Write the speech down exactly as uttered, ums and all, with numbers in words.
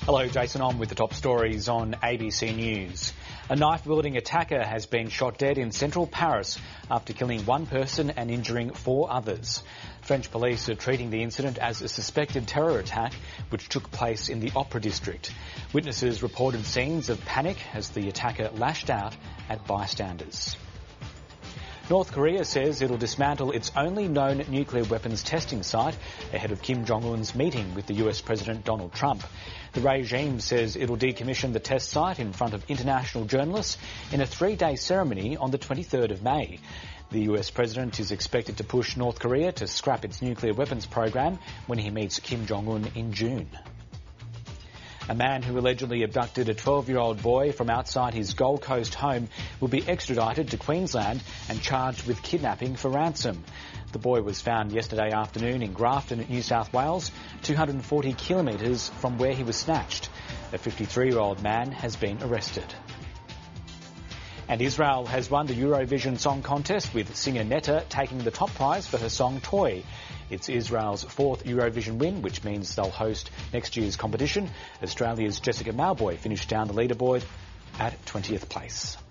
Hello, Jason on with the top stories on A B C News. A knife-wielding attacker has been shot dead in central Paris after killing one person and injuring four others. French police are treating the incident as a suspected terror attack which took place in the Opera district. Witnesses reported scenes of panic as the attacker lashed out at bystanders. North Korea says it'll dismantle its only known nuclear weapons testing site ahead of Kim Jong-un's meeting with the U S President Donald Trump. The regime says it'll decommission the test site in front of international journalists in a three-day ceremony on the twenty-third of May. The U S President is expected to push North Korea to scrap its nuclear weapons program when he meets Kim Jong-un in June. A man who allegedly abducted a twelve-year-old boy from outside his Gold Coast home will be extradited to Queensland and charged with kidnapping for ransom. The boy was found yesterday afternoon in Grafton, New South Wales, two hundred forty kilometres from where he was snatched. A fifty-three-year-old man has been arrested. And Israel has won the Eurovision Song Contest, with singer Netta taking the top prize for her song Toy. It's Israel's fourth Eurovision win, which means they'll host next year's competition. Australia's Jessica Mauboy finished down the leaderboard at twentieth place.